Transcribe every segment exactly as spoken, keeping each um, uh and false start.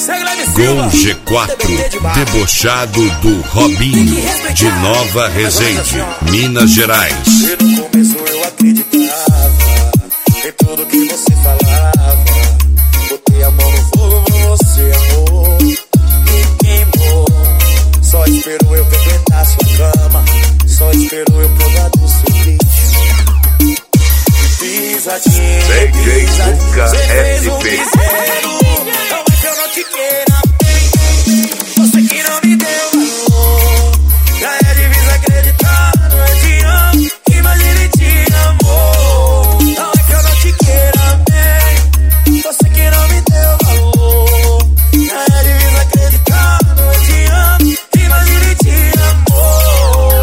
Gol G quatro, debochado do Robinho, de Nova Resende, Minas Gerais. No começo eu acreditava em tudo que você falava. Botei a mão no fogo, você amor e queimou. Só esperou eu frequentar sua cama, só esperou eu provar do seu vídeo. Pisadinha, pisadinha, você fez um piseiro. Não é que eu não te queira, você que não me deu valor. Já é difícil acreditar, não é te amo, imagina e te amor. Não é que eu não te queira bem, você que não me deu valor. Já é difícil acreditar, não é te amo, imagina e te amor.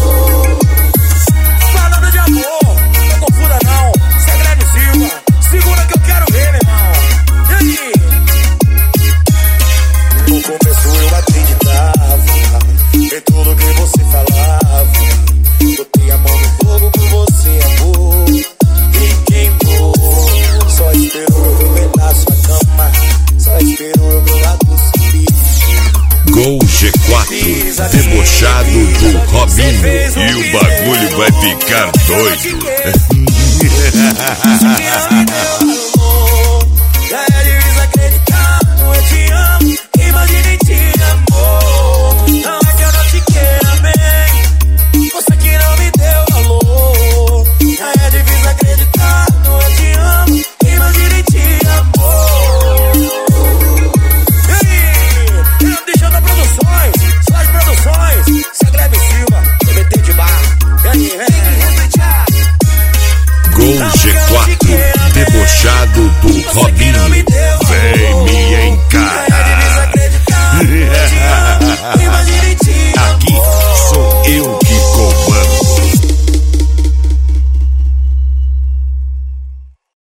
Falando de amor, não confunda não, Segredo Silva, segura que eu quero ver, meu irmão. E aí? No começo eu acreditava em tudo que você falava. Botei a mão no fogo por você, amor, e queimou. Só esperou eu frequentar sua cama, só esperou eu provar do seu bicho. Gol G quatro, debochado do Robinho, e o bagulho vai ficar doido.